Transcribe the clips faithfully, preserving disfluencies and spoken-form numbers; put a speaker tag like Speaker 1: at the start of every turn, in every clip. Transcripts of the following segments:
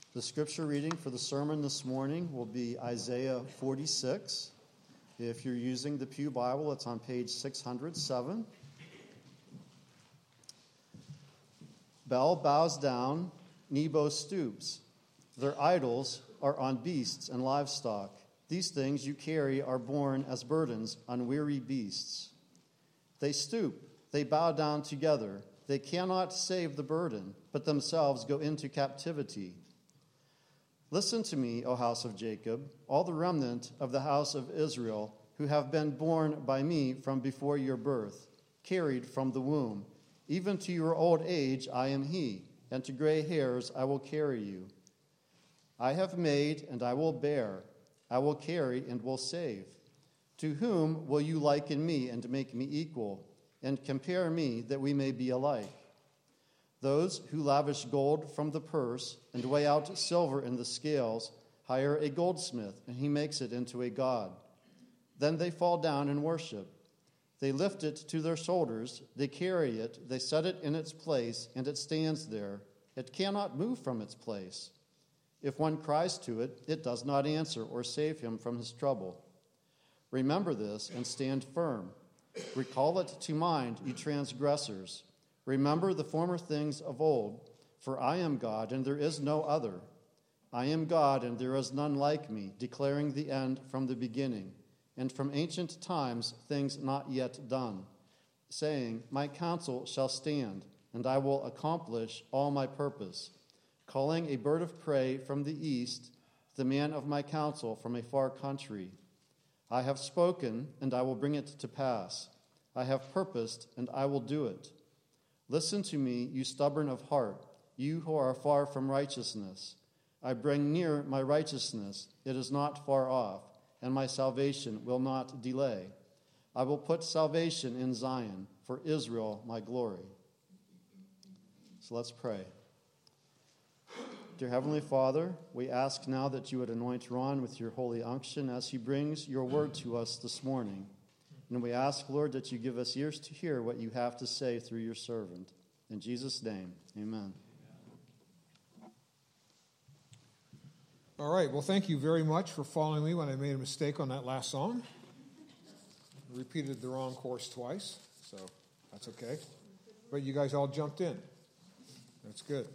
Speaker 1: The scripture reading for the sermon this morning will be Isaiah forty-six. If you're using the Pew Bible, it's on page six hundred seven. Bel bows down, Nebo stoops. Their idols are on beasts and livestock. These things you carry are borne as burdens on weary beasts. They stoop, they bow down together. They cannot save the burden, but themselves go into captivity. Listen to me, O house of Jacob, all the remnant of the house of Israel, who have been born by me from before your birth, carried from the womb. Even to your old age I am he, and to gray hairs I will carry you. I have made, and I will bear. I will carry, and will save. To whom will you liken me, and make me equal, and compare me, that we may be alike? Those who lavish gold from the purse and weigh out silver in the scales hire a goldsmith, and he makes it into a god. Then they fall down and worship. They lift it to their shoulders, they carry it, they set it in its place, and it stands there. It cannot move from its place. If one cries to it, it does not answer or save him from his trouble. Remember this and stand firm. Recall it to mind, you transgressors. Remember the former things of old, for I am God, and there is no other. I am God, and there is none like me, declaring the end from the beginning, and from ancient times things not yet done, saying, my counsel shall stand, and I will accomplish all my purpose, calling a bird of prey from the east, the man of my counsel from a far country. I have spoken, and I will bring it to pass. I have purposed, and I will do it. Listen to me, you stubborn of heart, you who are far from righteousness. I bring near my righteousness, it is not far off, and my salvation will not delay. I will put salvation in Zion, for Israel my glory. So let's pray. Dear Heavenly Father, we ask now that you would anoint Ron with your holy unction as he brings your word to us this morning. And we ask, Lord, that you give us ears to hear what you have to say through your servant. In Jesus' name, amen.
Speaker 2: All right, well, thank you very much for following me when I made a mistake on that last song. I repeated the wrong chorus twice, so that's okay. But you guys all jumped in. That's good.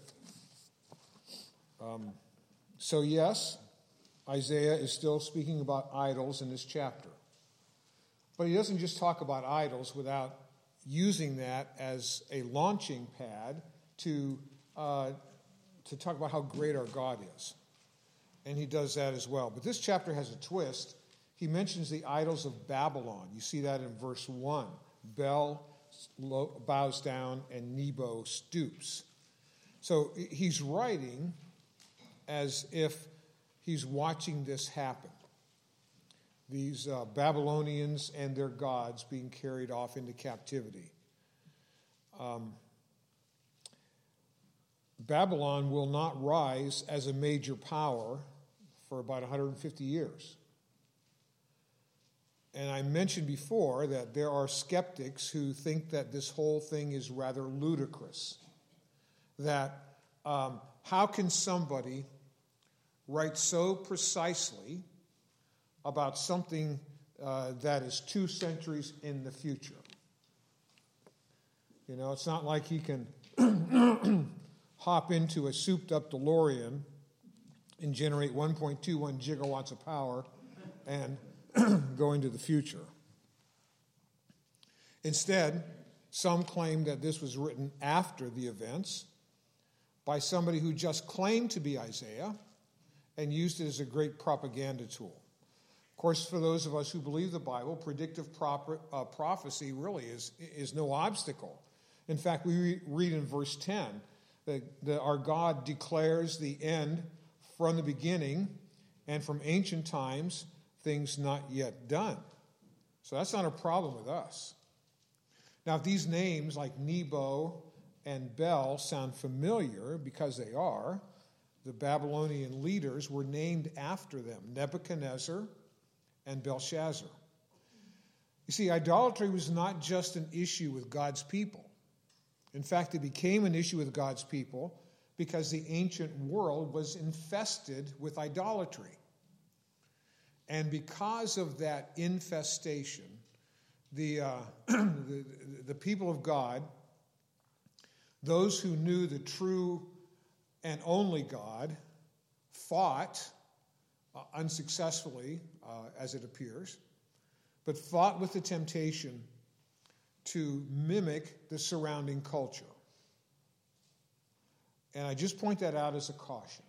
Speaker 2: Um, so yes, Isaiah is still speaking about idols in this chapter. But he doesn't just talk about idols without using that as a launching pad to, uh, to talk about how great our God is. And he does that as well. But this chapter has a twist. He mentions the idols of Babylon. You see that in verse one. Bel bows down and Nebo stoops. So he's writing as if he's watching this happen. These uh, Babylonians and their gods being carried off into captivity. Um, Babylon will not rise as a major power for about one hundred fifty years. And I mentioned before that there are skeptics who think that this whole thing is rather ludicrous. That um, how can somebody write so precisely about something uh, that is two centuries in the future? You know, it's not like he can hop into a souped-up DeLorean and generate one point two one gigawatts of power and go into the future. Instead, some claim that this was written after the events by somebody who just claimed to be Isaiah and used it as a great propaganda tool. Of course, for those of us who believe the Bible, predictive proper, uh, prophecy really is, is no obstacle. In fact, we re- read in verse ten that, that our God declares the end from the beginning and from ancient times, things not yet done. So that's not a problem with us. Now, if these names like Nebo and Bel sound familiar, because they are, the Babylonian leaders were named after them, Nebuchadnezzar and Belshazzar. You see, idolatry was not just an issue with God's people. In fact, it became an issue with God's people because the ancient world was infested with idolatry. And because of that infestation, the, uh, the, the people of God, those who knew the true and only God, fought uh, unsuccessfully, uh, as it appears, but fought with the temptation to mimic the surrounding culture. And I just point that out as a caution,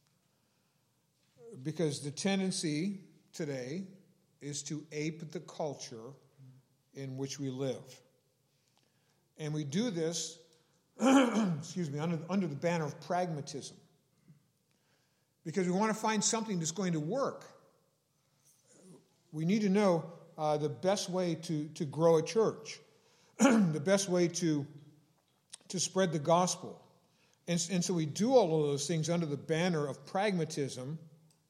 Speaker 2: because the tendency today is to ape the culture in which we live. And we do this, excuse me, under, under the banner of pragmatism, because we want to find something that's going to work. We need to know uh, the best way to, to grow a church, the best way to, to spread the gospel. And, and so we do all of those things under the banner of pragmatism,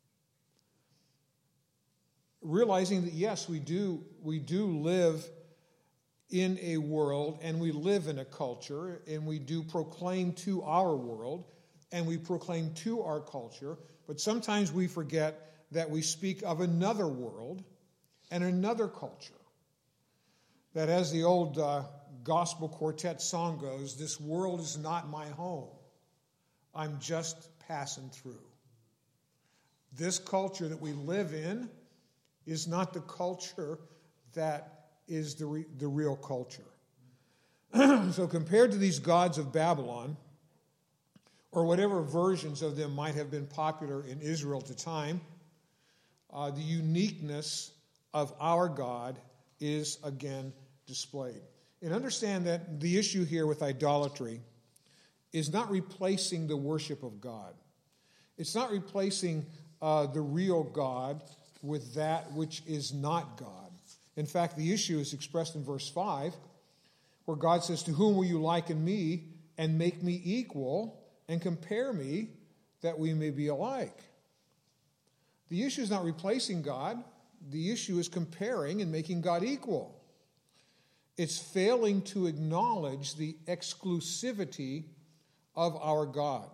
Speaker 2: realizing that, yes, we do, we do live in a world, and we live in a culture, and we do proclaim to our world, and we proclaim to our culture, but sometimes we forget that we speak of another world and another culture. That, as the old uh, gospel quartet song goes, this world is not my home. I'm just passing through. This culture that we live in is not the culture that is the, re- the real culture. So compared to these gods of Babylon, or whatever versions of them might have been popular in Israel at the time, uh, the uniqueness of our God is again displayed. And understand that the issue here with idolatry is not replacing the worship of God. It's not replacing uh, the real God with that which is not God. In fact, the issue is expressed in verse five, where God says, "To whom will you liken me and make me equal and compare me that we may be alike?" The issue is not replacing God. The issue is comparing and making God equal. It's failing to acknowledge the exclusivity of our God.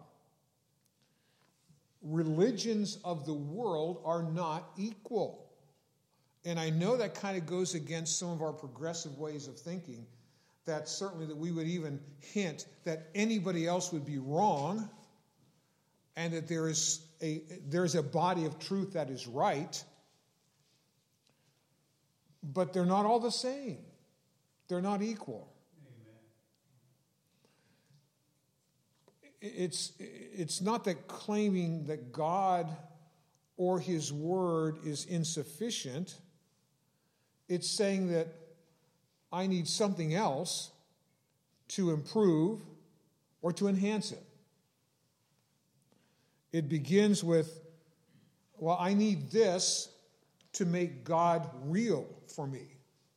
Speaker 2: Religions of the world are not equal. And I know that kind of goes against some of our progressive ways of thinking, that certainly that we would even hint that anybody else would be wrong, and that there is a, there is a body of truth that is right, but they're not all the same. They're not equal. It's, it's not that claiming that God or his word is insufficient. It's saying that I need something else to improve or to enhance it. It begins with, well, I need this to make God real for me.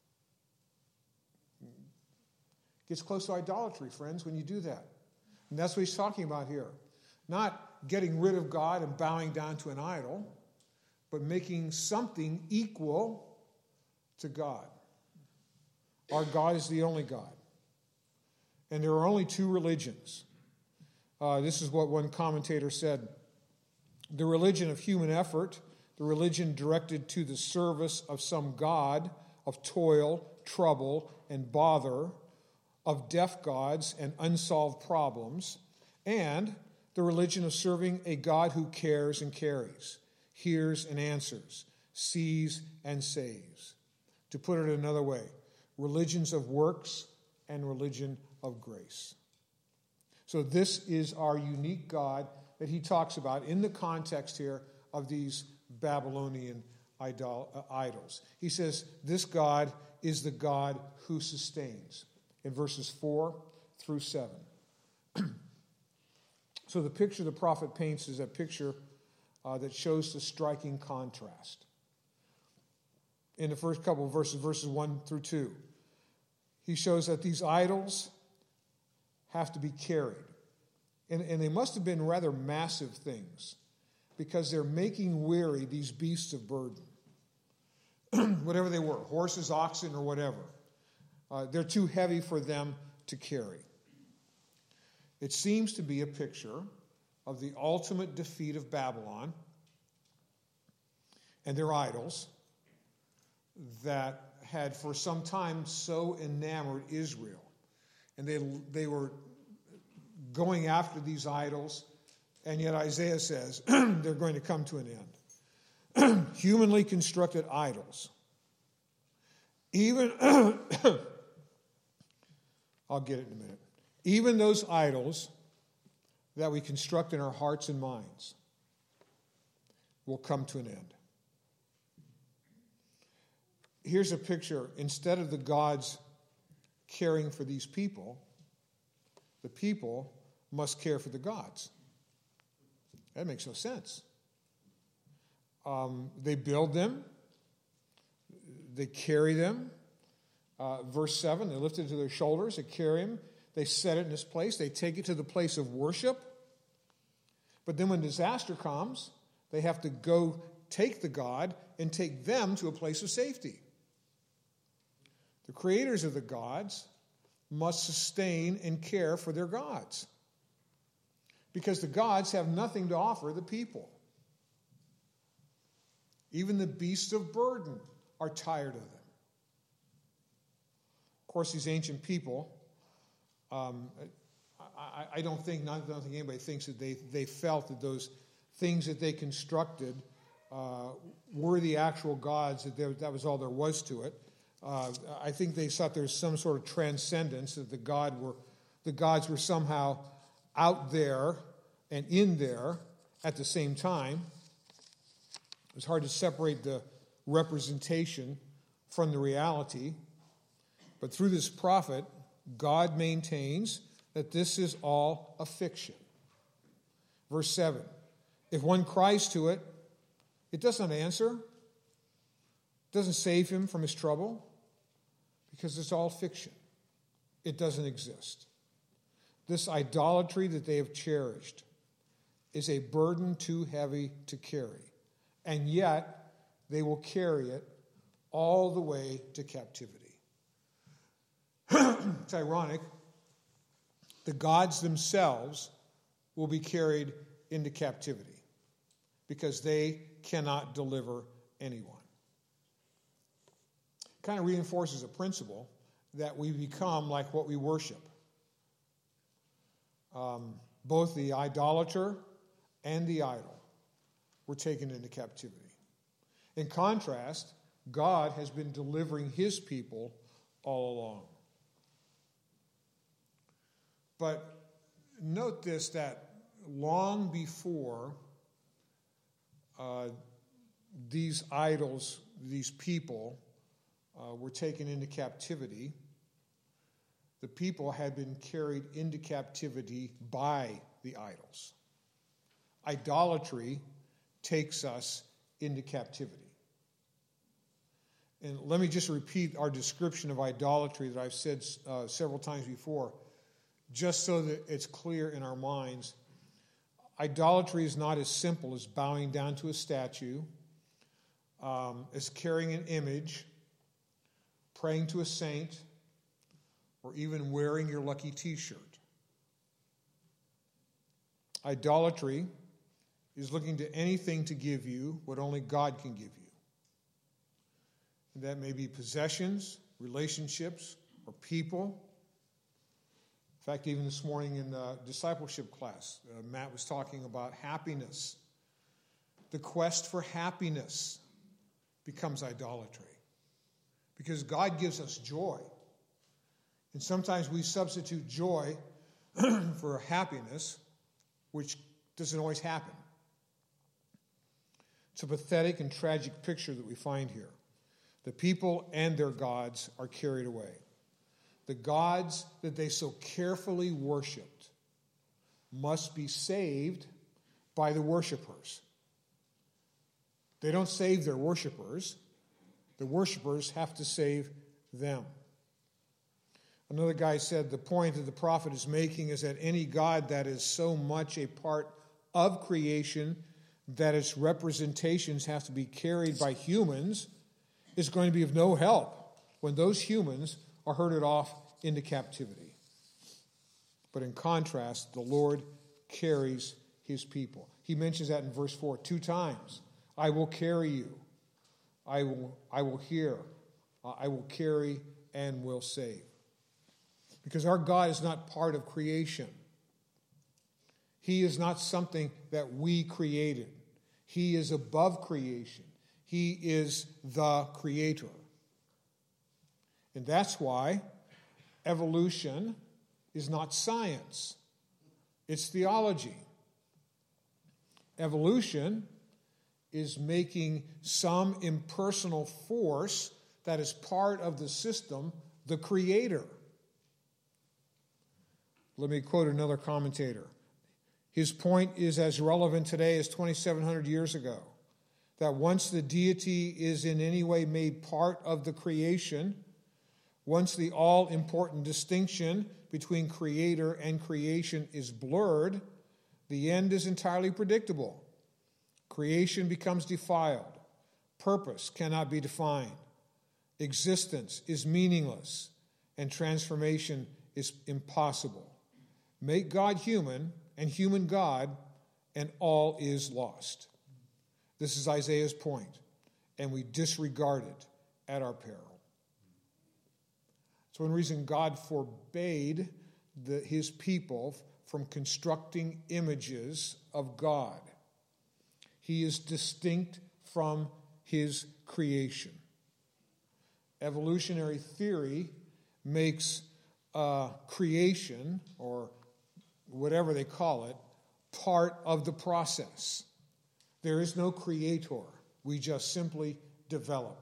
Speaker 2: It gets close to idolatry, friends, when you do that. And that's what he's talking about here. Not getting rid of God and bowing down to an idol, but making something equal to God. Our God is the only God. And there are only two religions. Uh, this is what one commentator said. The religion of human effort, the religion directed to the service of some god of toil, trouble, and bother, of deaf gods and unsolved problems, and the religion of serving a God who cares and carries, hears and answers, sees and saves. To put it another way, religions of works and religion of grace. So this is our unique God that he talks about in the context here of these Babylonian idol, uh, idols. He says this God is the God who sustains, in verses four through seven. So the picture the prophet paints is a picture uh, that shows the striking contrast. In the first couple of verses, verses one through two, he shows that these idols have to be carried. And, and they must have been rather massive things, because they're making weary these beasts of burden. Whatever they were, horses, oxen, or whatever. Uh, they're too heavy for them to carry. It seems to be a picture of the ultimate defeat of Babylon and their idols that had for some time so enamored Israel. And they, they were going after these idols, and yet Isaiah says they're going to come to an end. Humanly constructed idols. Even, I'll get it in a minute. Even those idols that we construct in our hearts and minds will come to an end. Here's a picture. Instead of the gods caring for these people, the people must care for the gods. That makes no sense. Um, they build them. They carry them. Uh, verse seven, they lift it to their shoulders. They carry them. They set it in this place. They take it to the place of worship. But then when disaster comes, they have to go take the god and take them to a place of safety. The creators of the gods must sustain and care for their gods, because the gods have nothing to offer the people. Even the beasts of burden are tired of them. Of course, these ancient people, um, I, I don't think, not, I don't think anybody thinks that they, they felt that those things that they constructed uh, were the actual gods, that there, that was all there was to it. Uh, I think they thought there was some sort of transcendence, that the God were, the gods were somehow out there and in there at the same time. It was hard to separate the representation from the reality. But through this prophet, God maintains that this is all a fiction. Verse seven, if one cries to it, it does not answer. It doesn't save him from his trouble, because it's all fiction. It doesn't exist. This idolatry that they have cherished is a burden too heavy to carry, and yet they will carry it all the way to captivity. It's ironic. The gods themselves will be carried into captivity because they cannot deliver anyone. Kind of reinforces a principle that we become like what we worship. Um, both the idolater and the idol were taken into captivity. In contrast, God has been delivering his people all along. But note this, that long before uh, these idols, these people, uh, were taken into captivity, the people had been carried into captivity by the idols. Idolatry takes us into captivity. And let me just repeat our description of idolatry that I've said uh, several times before, just so that it's clear in our minds. Idolatry is not as simple as bowing down to a statue, um, as carrying an image, praying to a saint, or even wearing your lucky t-shirt. Idolatry is looking to anything to give you what only God can give you. And that may be possessions, relationships, or people. In fact, even this morning in the discipleship class, uh, Matt was talking about happiness. The quest for happiness becomes idolatry, because God gives us joy. And sometimes we substitute joy for happiness, which doesn't always happen. It's a pathetic and tragic picture that we find here. The people and their gods are carried away. The gods that they so carefully worshipped must be saved by the worshipers. They don't save their worshipers. The worshipers have to save them. Another guy said the point that the prophet is making is that any god that is so much a part of creation that its representations have to be carried by humans is going to be of no help when those humans are herded off into captivity. But in contrast, the Lord carries his people. He mentions that in verse four two times. I will carry you. I will, I will hear. I will carry and will save. Because our God is not part of creation. He is not something that we created. He is above creation. He is the creator. And that's why evolution is not science. It's theology. Evolution is making some impersonal force that is part of the system the creator. Let me quote another commentator. His point is as relevant today as twenty-seven hundred years ago, that once the deity is in any way made part of the creation, once the all-important distinction between creator and creation is blurred, the end is entirely predictable. Creation becomes defiled. Purpose cannot be defined. Existence is meaningless, and transformation is impossible. Make God human and human God, and all is lost. This is Isaiah's point, and we disregard it at our peril. It's one reason God forbade the, his people from constructing images of God. He is distinct from his creation. Evolutionary theory makes uh, creation, or whatever they call it, part of the process. There is no creator. We just simply develop.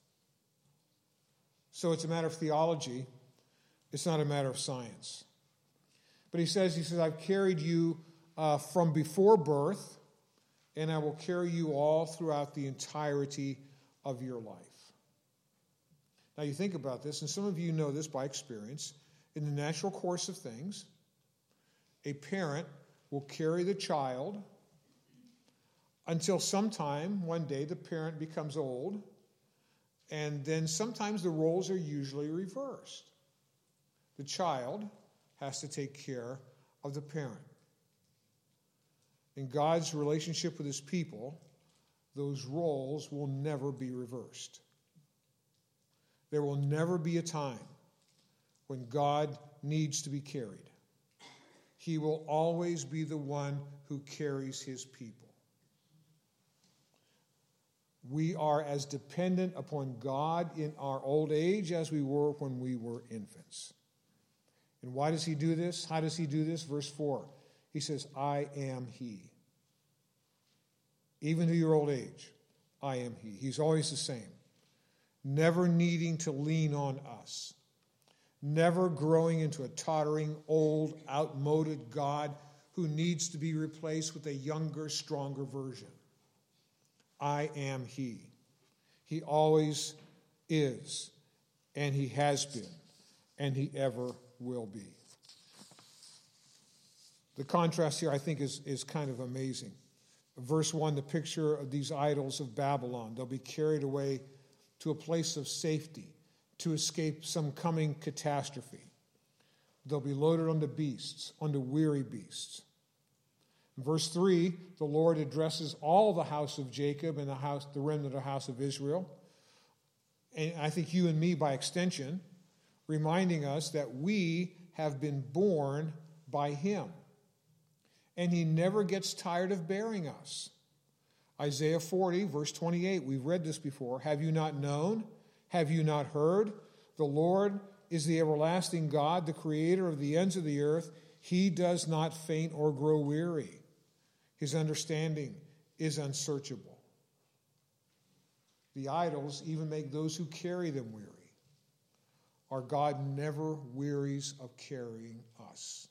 Speaker 2: So it's a matter of theology. It's not a matter of science. But he says, he says, I've carried you uh, from before birth, and I will carry you all throughout the entirety of your life. Now you think about this, and some of you know this by experience. In the natural course of things, a parent will carry the child until sometime, one day, the parent becomes old, and then sometimes the roles are usually reversed. The child has to take care of the parent. In God's relationship with his people, those roles will never be reversed. There will never be a time when God needs to be carried. He will always be the one who carries his people. We are as dependent upon God in our old age as we were when we were infants. And why does he do this? How does he do this? Verse four. He says, I am he. Even to your old age, I am he. He's always the same. Never needing to lean on us. Never growing into a tottering, old, outmoded God who needs to be replaced with a younger, stronger version. I am he. He always is, and he has been, and he ever will be. The contrast here, I think, is, is kind of amazing. Verse one, the picture of these idols of Babylon. They'll be carried away to a place of safety to escape some coming catastrophe. They'll be loaded onto beasts, onto weary beasts. In verse three, the Lord addresses all the house of Jacob and the house, the remnant of the house of Israel, and I think you and me by extension, reminding us that we have been born by him. And he never gets tired of bearing us. Isaiah forty, verse twenty-eight, we've read this before. Have you not known? Have you not heard? The Lord is the everlasting God, the creator of the ends of the earth. He does not faint or grow weary. His understanding is unsearchable. The idols even make those who carry them weary. Our God never wearies of carrying us.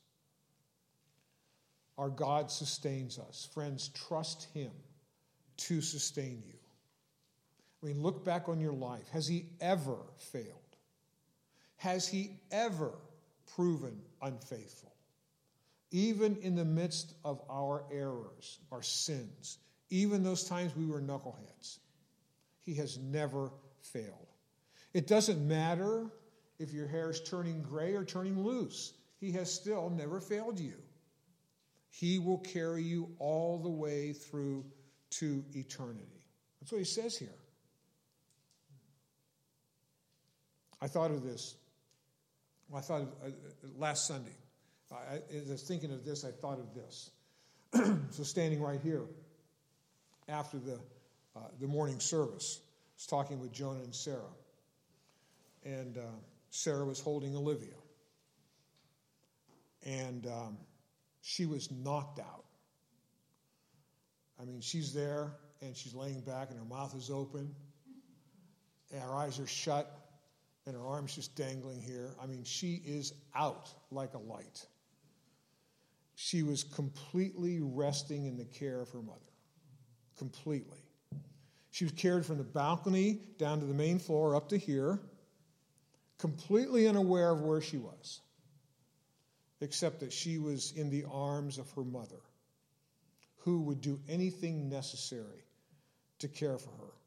Speaker 2: Our God sustains us. Friends, trust him to sustain you. I mean, look back on your life. Has he ever failed? Has he ever proven unfaithful? Even in the midst of our errors, our sins, even those times we were knuckleheads, he has never failed. It doesn't matter if your hair is turning gray or turning loose. He has still never failed you. He will carry you all the way through to eternity. That's what he says here. I thought of this. Well, I thought of uh, last Sunday. I, as I was thinking of this, I thought of this. So standing right here after the uh, the morning service, I was talking with Jonah and Sarah. And uh, Sarah was holding Olivia. And um, she was knocked out. I mean, she's there, and she's laying back, and her mouth is open, and her eyes are shut, and her arm's just dangling here. I mean, she is out like a light. She was completely resting in the care of her mother. Completely. She was carried from the balcony down to the main floor up to here, completely unaware of where she was, except that she was in the arms of her mother, who would do anything necessary to care for her.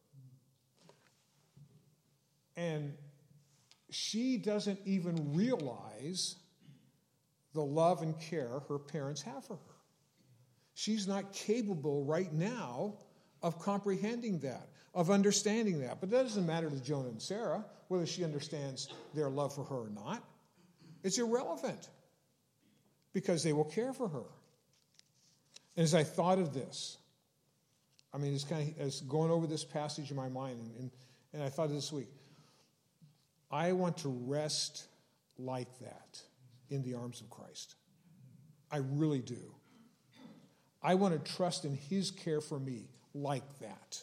Speaker 2: And she doesn't even realize the love and care her parents have for her. She's not capable right now of comprehending that, of understanding that. But that doesn't matter to Jonah and Sarah, whether she understands their love for her or not. It's irrelevant, because they will care for her. And as I thought of this, I mean, it's kind of as going over this passage in my mind, and, and, and I thought this week, I want to rest like that in the arms of Christ. I really do. I want to trust in his care for me like that.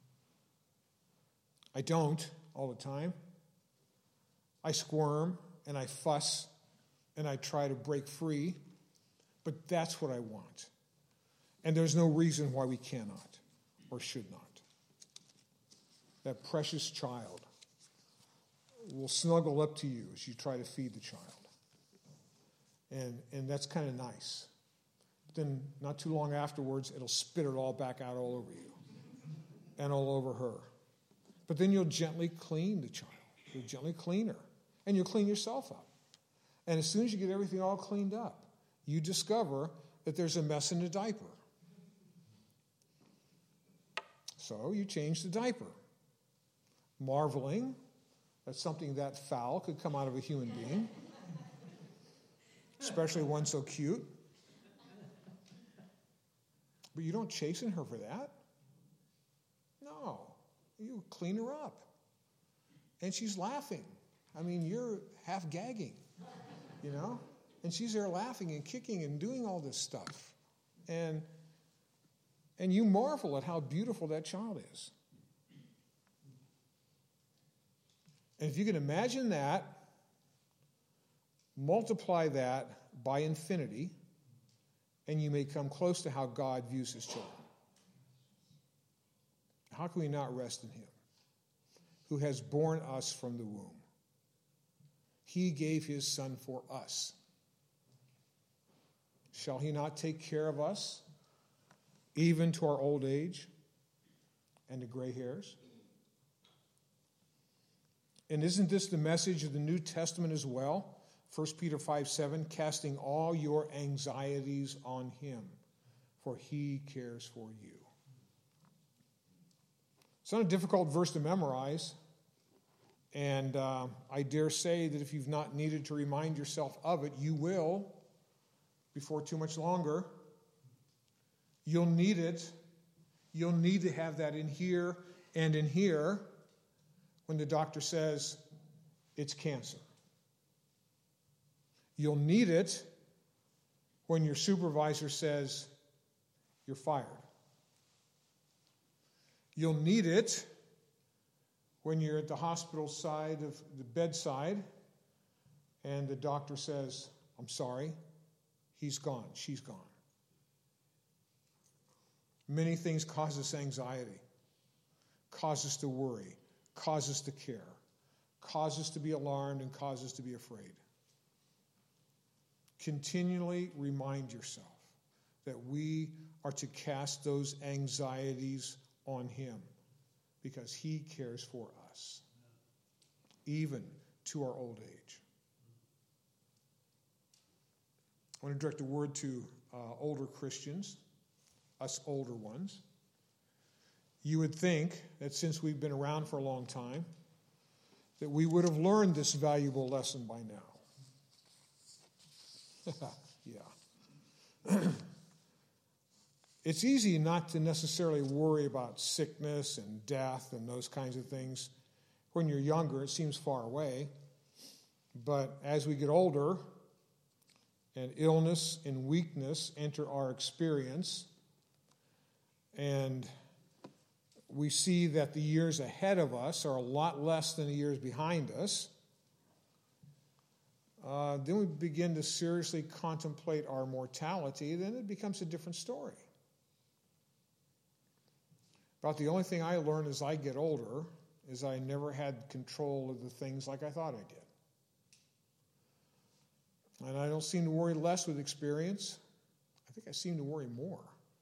Speaker 2: I don't all the time. I squirm and I fuss and I try to break free, but that's what I want. And there's no reason why we cannot or should not. That precious child will snuggle up to you as you try to feed the child. And, and that's kind of nice. But then not too long afterwards, it'll spit it all back out all over you and all over her. But then you'll gently clean the child. You'll gently clean her. And you'll clean yourself up. And as soon as you get everything all cleaned up, you discover that there's a mess in the diaper. So you change the diaper, marveling that something that foul could come out of a human being, especially one so cute. But you don't chasten her for that. No, you clean her up. And she's laughing. I mean, you're half gagging, you know? And she's there laughing and kicking and doing all this stuff. And, and you marvel at how beautiful that child is. And if you can imagine that, multiply that by infinity, and you may come close to how God views his children. How can we not rest in him, who has borne us from the womb? He gave his son for us. Shall he not take care of us, even to our old age and to gray hairs? And isn't this the message of the New Testament as well? First Peter five seven, casting all your anxieties on him, for he cares for you. It's not a difficult verse to memorize. And uh, I dare say that if you've not needed to remind yourself of it, you will before too much longer. You'll need it. You'll need to have that in here and in here when the doctor says it's cancer. You'll need it when your supervisor says you're fired. You'll need it when you're at the hospital side of the bedside and the doctor says, I'm sorry, he's gone, she's gone. Many things cause us anxiety, cause us to worry, cause us to care, cause us to be alarmed, and cause us to be afraid. Continually remind yourself that we are to cast those anxieties on him because he cares for us, even to our old age. I want to direct a word to uh, older Christians, us older ones, you would think that since we've been around for a long time, that we would have learned this valuable lesson by now. Yeah. It's easy not to necessarily worry about sickness and death and those kinds of things. When you're younger, it seems far away. But as we get older, and illness and weakness enter our experience, and we see that the years ahead of us are a lot less than the years behind us, uh, then we begin to seriously contemplate our mortality. Then it becomes a different story. About the only thing I learned as I get older is I never had control of the things like I thought I did. And I don't seem to worry less with experience. I think I seem to worry more.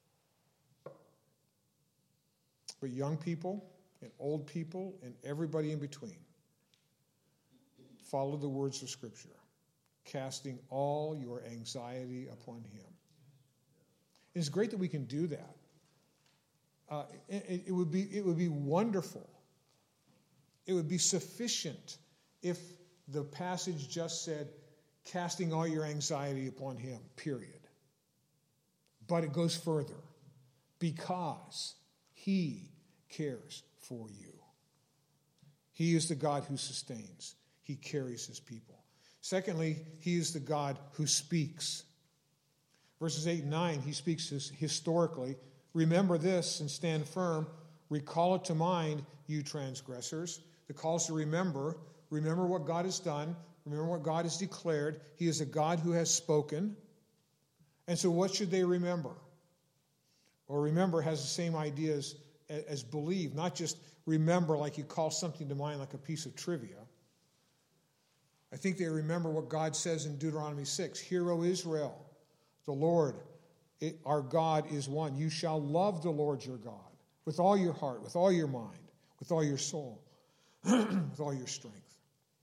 Speaker 2: But young people and old people and everybody in between, follow the words of Scripture, casting all your anxiety upon Him. It's great that we can do that. Uh, it, it would be it would be wonderful. It would be sufficient if the passage just said, casting all your anxiety upon Him, period. But it goes further. Because He cares for you. He is the God who sustains. He carries His people. Secondly, He is the God who speaks. Verses eight and nine, He speaks historically. Remember this and stand firm. Recall it to mind, you transgressors. The call is to remember. Remember what God has done. Remember what God has declared. He is a God who has spoken. And so what should they remember? Or remember has the same idea as, as believe. Not just remember like you call something to mind like a piece of trivia. I think they remember what God says in Deuteronomy six. Hear, O Israel, the Lord, it, our God is one. You shall love the Lord your God with all your heart, with all your mind, with all your soul, with all your strength.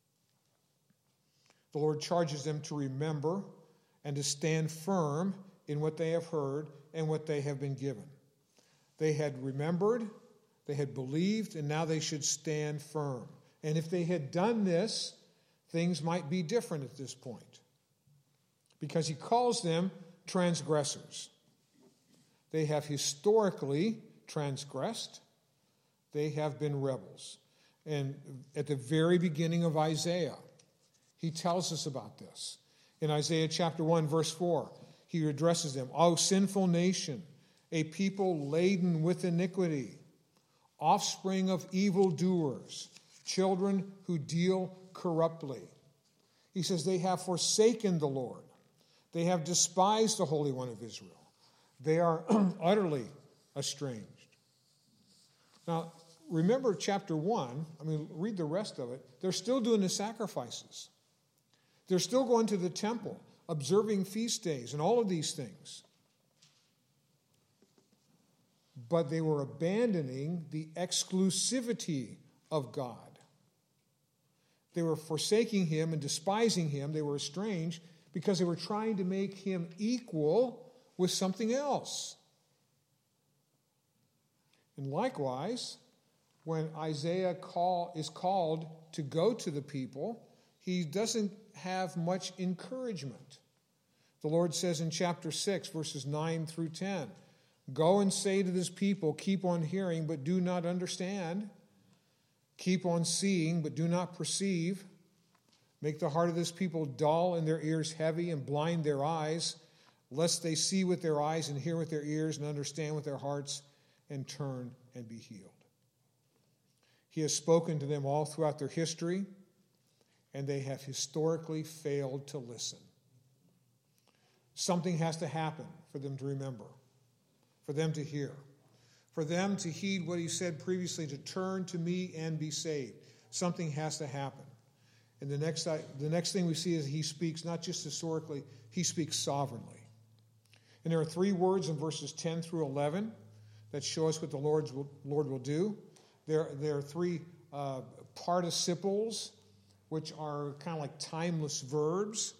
Speaker 2: The Lord charges them to remember and to stand firm in what they have heard and what they have been given. They had remembered, they had believed, and now they should stand firm. And if they had done this, things might be different at this point. Because He calls them transgressors. They have historically transgressed. They have been rebels. And at the very beginning of Isaiah, He tells us about this. In Isaiah chapter one, verse four, He addresses them. O sinful nation, a people laden with iniquity, offspring of evildoers, children who deal corruptly. He says they have forsaken the Lord. They have despised the Holy One of Israel. They are utterly estranged. Now, remember chapter one, I mean, read the rest of it. They're still doing the sacrifices. They're still going to the temple, observing feast days and all of these things. But they were abandoning the exclusivity of God. They were forsaking Him and despising Him. They were estranged because they were trying to make Him equal with something else. And likewise, when Isaiah call, is called to go to the people, he doesn't have much encouragement. The Lord says in chapter six, verses nine through ten, go and say to this people, keep on hearing, but do not understand. Keep on seeing, but do not perceive. Make the heart of this people dull and their ears heavy and blind their eyes, lest they see with their eyes and hear with their ears and understand with their hearts and turn and be healed. He has spoken to them all throughout their history, and they have historically failed to listen. Something has to happen for them to remember, for them to hear, for them to heed what He said previously, to turn to me and be saved. Something has to happen. And the next, the next thing we see is He speaks not just historically, He speaks sovereignly. And there are three words in verses ten through eleven that show us what the Lord's will, Lord will do. There, there are three uh, participles, which are kind of like timeless verbs.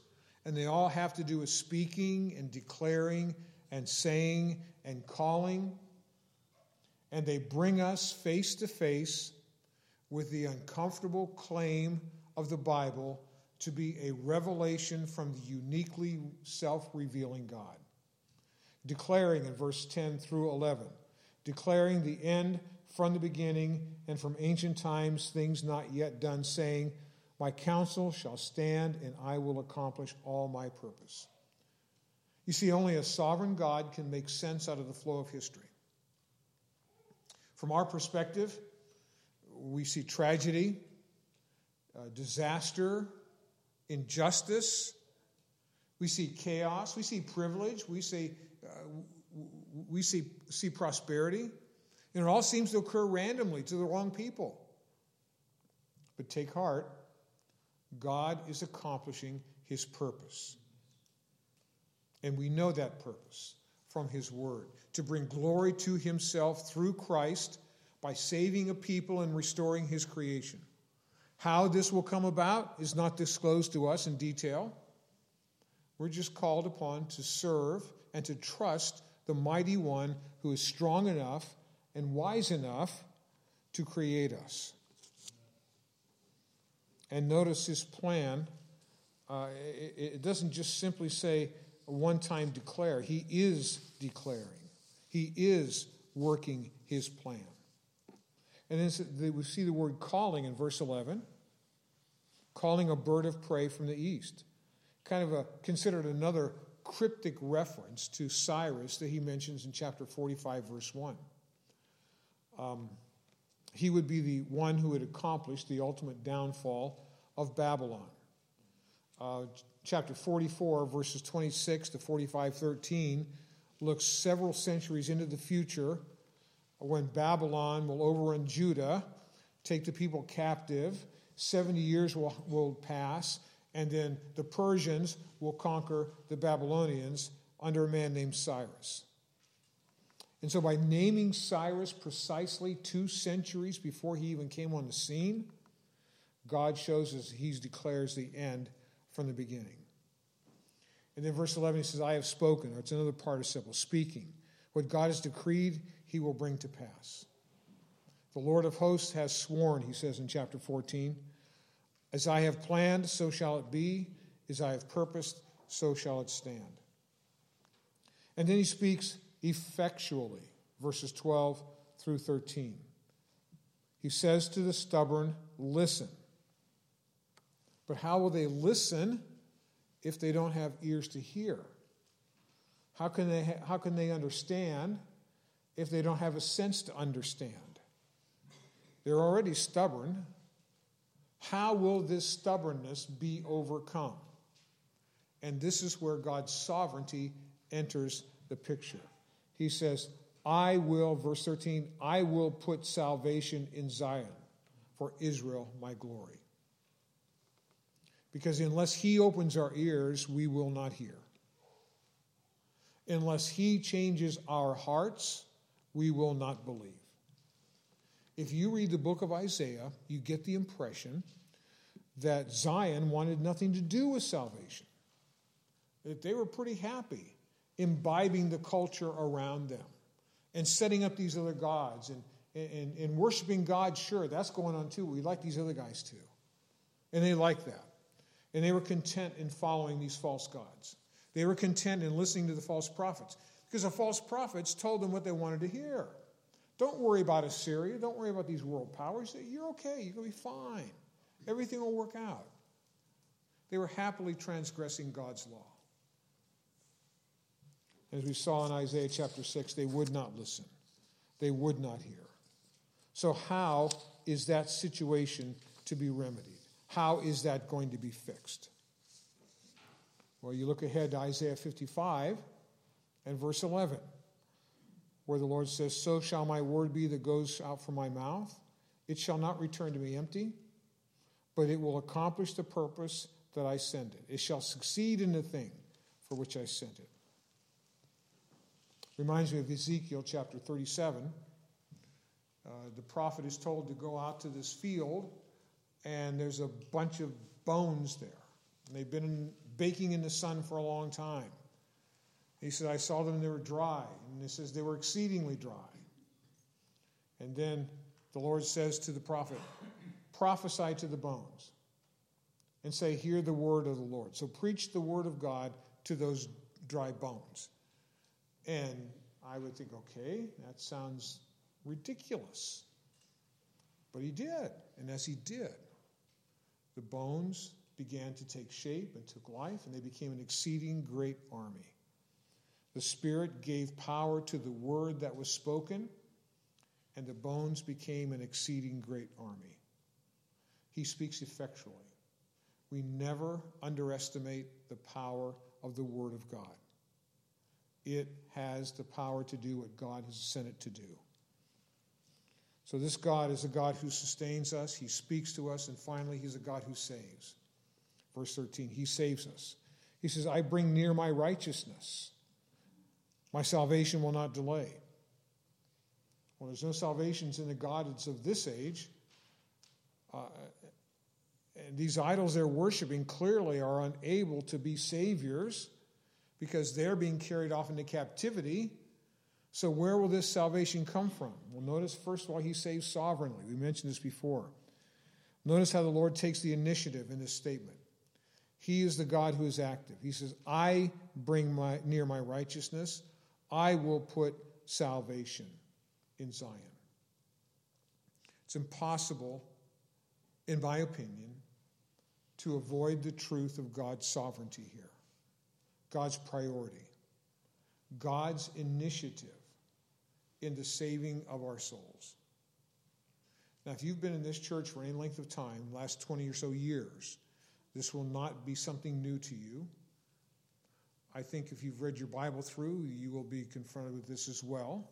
Speaker 2: And they all have to do with speaking and declaring and saying and calling. And they bring us face to face with the uncomfortable claim of the Bible to be a revelation from the uniquely self-revealing God. Declaring in verse ten through eleven, declaring the end from the beginning and from ancient times, things not yet done, saying, my counsel shall stand and I will accomplish all my purpose. You see, only a sovereign God can make sense out of the flow of history. From our perspective, we see tragedy, uh, disaster, injustice. We see chaos. We see privilege. We see uh, we see see prosperity, and it all seems to occur randomly to the wrong people. But take heart, God is accomplishing His purpose, and we know that purpose from His Word, to bring glory to Himself through Christ by saving a people and restoring His creation. How this will come about is not disclosed to us in detail. We're just called upon to serve and to trust the mighty one who is strong enough and wise enough to create us. And notice His plan. Uh, it, it doesn't just simply say one time declare. He is declaring. He is working His plan. And then we see the word calling in verse eleven. Calling a bird of prey from the east. Kind of a considered another cryptic reference to Cyrus that he mentions in chapter forty-five, verse one. Um, he would be the one who had accomplished the ultimate downfall of Babylon. Uh, chapter forty-four, verses twenty-six to forty-five, thirteen, looks several centuries into the future when Babylon will overrun Judah, take the people captive. seventy years will, will pass, and then the Persians will conquer the Babylonians under a man named Cyrus. And so by naming Cyrus precisely two centuries before he even came on the scene, God shows us He declares the end from the beginning. And then verse eleven, He says, I have spoken, or it's another participle, speaking. What God has decreed, He will bring to pass. The Lord of hosts has sworn, He says in chapter fourteen, as I have planned, so shall it be. As I have purposed, so shall it stand. And then He speaks effectually, verses twelve through thirteen. He says to the stubborn, listen. But how will they listen if they don't have ears to hear? How can they, ha- how can they understand if they don't have a sense to understand? They're already stubborn. How will this stubbornness be overcome? And this is where God's sovereignty enters the picture. He says, I will, verse thirteen, I will put salvation in Zion for Israel, my glory. Because unless He opens our ears, we will not hear. Unless He changes our hearts, we will not believe. If you read the book of Isaiah, you get the impression that Zion wanted nothing to do with salvation. That they were pretty happy imbibing the culture around them and setting up these other gods and, and, and worshiping God. Sure, that's going on too. We like these other guys too. And they like that. And they were content in following these false gods. They were content in listening to the false prophets because the false prophets told them what they wanted to hear. Don't worry about Assyria. Don't worry about these world powers. You're okay. You're going to be fine. Everything will work out. They were happily transgressing God's law. As we saw in Isaiah chapter six, they would not listen. They would not hear. So how is that situation to be remedied? How is that going to be fixed? Well, you look ahead to Isaiah fifty-five and verse eleven, where the Lord says, so shall my word be that goes out from my mouth. It shall not return to me empty, but it will accomplish the purpose that I send it. It shall succeed in the thing for which I sent it. Reminds me of Ezekiel chapter thirty-seven. Uh, the prophet is told to go out to this field, and there's a bunch of bones there. And they've been baking in the sun for a long time. He said, I saw them, they were dry. And it says they were exceedingly dry. And then the Lord says to the prophet, prophesy to the bones and say, hear the word of the Lord. So preach the word of God to those dry bones. And I would think, okay, that sounds ridiculous. But he did. And as he did, the bones began to take shape and took life, and they became an exceeding great army. The Spirit gave power to the word that was spoken, and the bones became an exceeding great army. He speaks effectually. We never underestimate the power of the Word of God. It has the power to do what God has sent it to do. So this God is a God who sustains us, he speaks to us, and finally he's a God who saves. Verse thirteen, he saves us. He says, I bring near my righteousness. My salvation will not delay. Well, there's no salvations in the gods of this age. Uh, and these idols they're worshiping clearly are unable to be saviors because they're being carried off into captivity. So where will this salvation come from? Well, notice, first of all, he saves sovereignly. We mentioned this before. Notice how the Lord takes the initiative in this statement. He is the God who is active. He says, I bring my, near my righteousness. I will put salvation in Zion. It's impossible, in my opinion, to avoid the truth of God's sovereignty here, God's priority, God's initiative in the saving of our souls. Now, if you've been in this church for any length of time, last twenty or so years, this will not be something new to you. I think if you've read your Bible through, you will be confronted with this as well.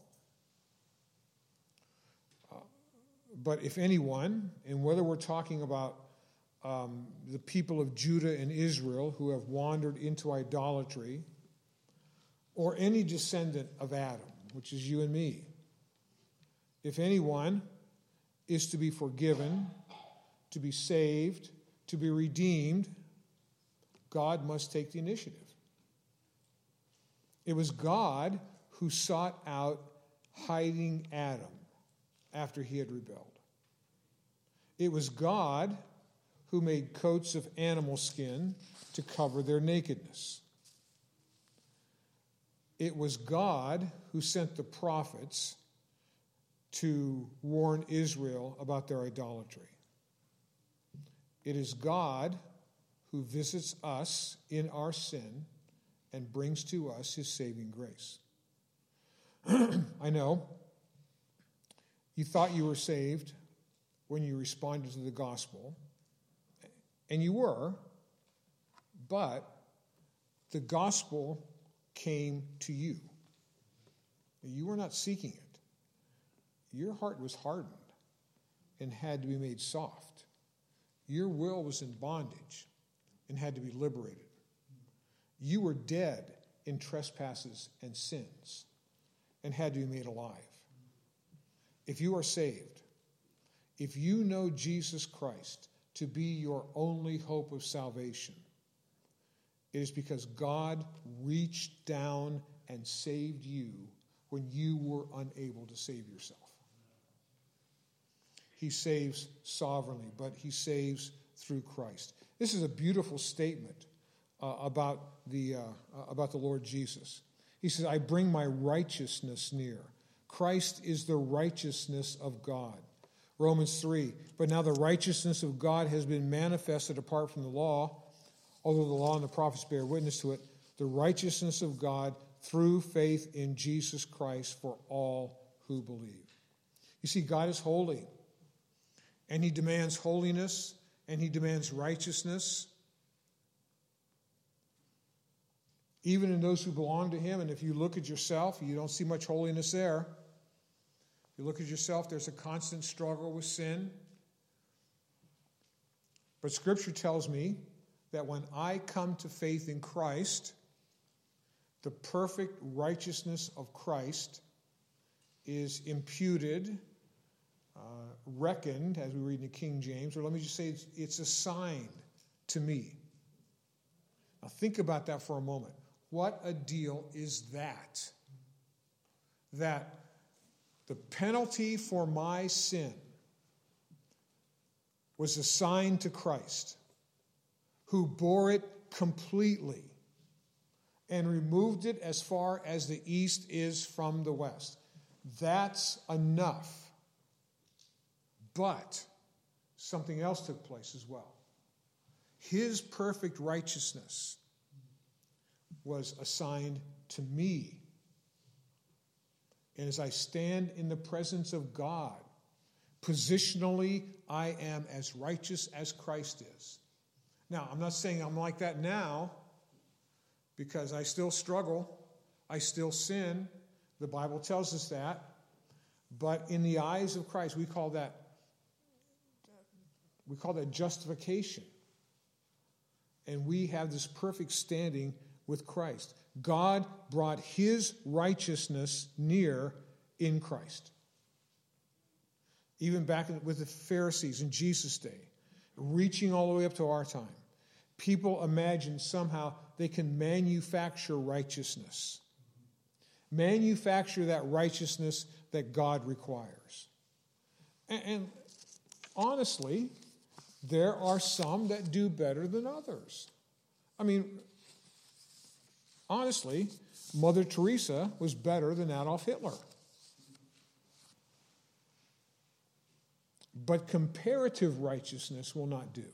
Speaker 2: Uh, but if anyone, and whether we're talking about um, the people of Judah and Israel who have wandered into idolatry, or any descendant of Adam, which is you and me, if anyone is to be forgiven, to be saved, to be redeemed, God must take the initiative. It was God who sought out hiding Adam after he had rebelled. It was God who made coats of animal skin to cover their nakedness. It was God who sent the prophets to warn Israel about their idolatry. It is God who visits us in our sin and brings to us his saving grace. I know you thought you were saved when you responded to the gospel, and you were, but the gospel came to you. You were not seeking it. Your heart was hardened and had to be made soft. Your will was in bondage and had to be liberated. You were dead in trespasses and sins and had to be made alive. If you are saved, if you know Jesus Christ to be your only hope of salvation, it is because God reached down and saved you when you were unable to save yourself. He saves sovereignly, but he saves through Christ. This is a beautiful statement uh, about the uh, about the Lord Jesus. He says, I bring my righteousness near. Christ is the righteousness of God. Romans three, but now the righteousness of God has been manifested apart from the law, although the law and the prophets bear witness to it, the righteousness of God through faith in Jesus Christ for all who believe. You see, God is holy, and he demands holiness, and he demands righteousness, even in those who belong to him. And if you look at yourself, you don't see much holiness there. If you look at yourself, there's a constant struggle with sin. But Scripture tells me that when I come to faith in Christ, the perfect righteousness of Christ is imputed, uh, reckoned, as we read in the King James, or let me just say it's, it's assigned to me. Now think about that for a moment. What a deal is that? That the penalty for my sin was assigned to Christ, who bore it completely and removed it as far as the east is from the west. That's enough. But something else took place as well. His perfect righteousness was assigned to me. And as I stand in the presence of God, positionally, I am as righteous as Christ is. Now, I'm not saying I'm like that now, because I still struggle. I still sin. The Bible tells us that. But in the eyes of Christ, we call that we call that justification. And we have this perfect standing with Christ. God brought his righteousness near in Christ. Even back with the Pharisees in Jesus' day, reaching all the way up to our time, people imagine somehow they can manufacture righteousness. Manufacture that righteousness that God requires. And, and honestly, there are some that do better than others. I mean, honestly, Mother Teresa was better than Adolf Hitler. But comparative righteousness will not do.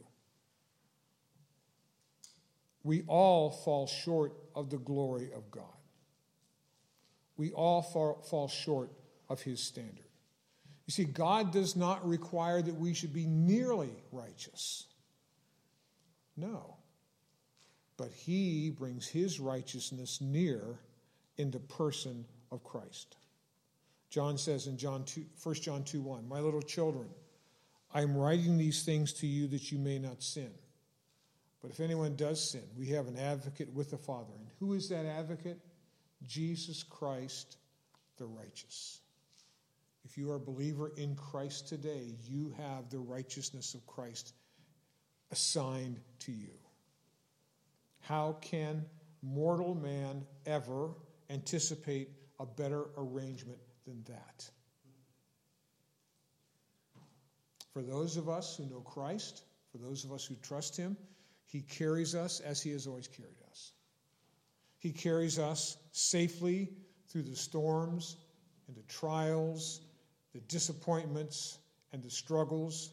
Speaker 2: We all fall short of the glory of God. We all fall, fall short of his standard. You see, God does not require that we should be nearly righteous. No. But he brings his righteousness near in the person of Christ. John says in John two, First John two one, "My little children, I am writing these things to you that you may not sin. But if anyone does sin, we have an advocate with the Father." And who is that advocate? Jesus Christ, the righteous. If you are a believer in Christ today, you have the righteousness of Christ assigned to you. How can mortal man ever anticipate a better arrangement than that? For those of us who know Christ, for those of us who trust him, he carries us as he has always carried us. He carries us safely through the storms and the trials, the disappointments and the struggles.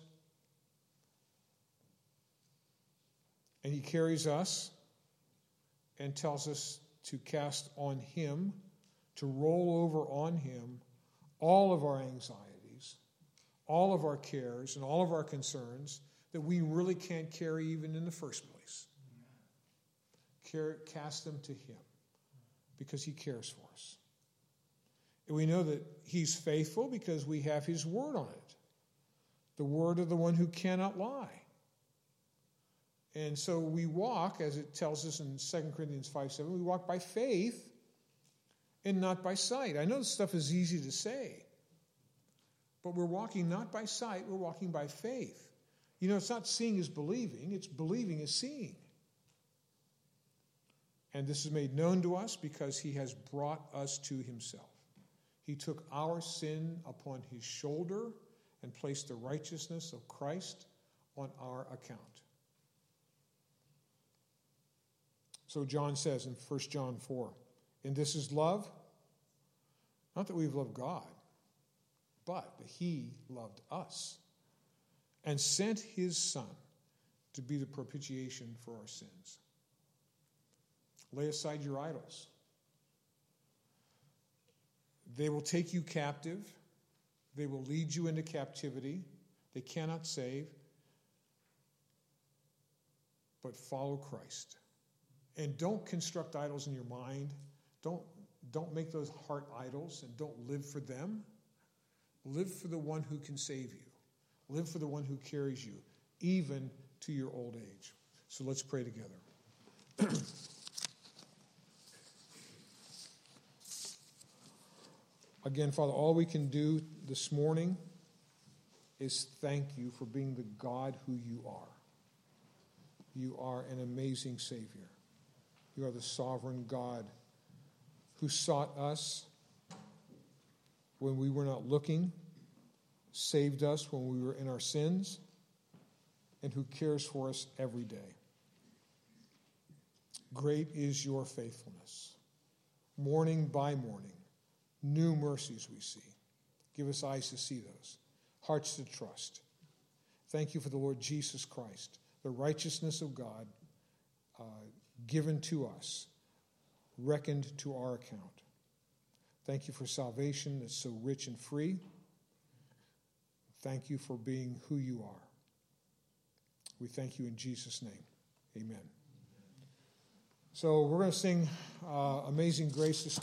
Speaker 2: And he carries us and tells us to cast on him, to roll over on him all of our anxieties, all of our cares, and all of our concerns that we really can't carry even in the first place. Care, cast them to him because he cares for us. And we know that he's faithful because we have his word on it, the word of the one who cannot lie. And so we walk, as it tells us in Second Corinthians five seven, we walk by faith and not by sight. I know this stuff is easy to say, but we're walking not by sight, we're walking by faith. You know, it's not seeing is believing, it's believing is seeing. And this is made known to us because he has brought us to himself. He took our sin upon his shoulder and placed the righteousness of Christ on our account. So John says in First John four, "And this is love, not that we've loved God, but that he loved us and sent his Son to be the propitiation for our sins." Lay aside your idols. They will take you captive. They will lead you into captivity. They cannot save. But follow Christ. And don't construct idols in your mind. Don't, don't make those heart idols and don't live for them. Live for the one who can save you. Live for the one who carries you, even to your old age. So let's pray together. Again, Father, all we can do this morning is thank you for being the God who you are. You are an amazing Savior. You are the sovereign God who sought us when we were not looking, saved us when we were in our sins, and who cares for us every day. Great is your faithfulness. Morning by morning, new mercies we see. Give us eyes to see those, hearts to trust. Thank you for the Lord Jesus Christ, the righteousness of God uh, given to us, reckoned to our account. Thank you for salvation that's so rich and free. Thank you for being who you are. We thank you in Jesus' name. Amen. So we're going to sing uh, Amazing Grace this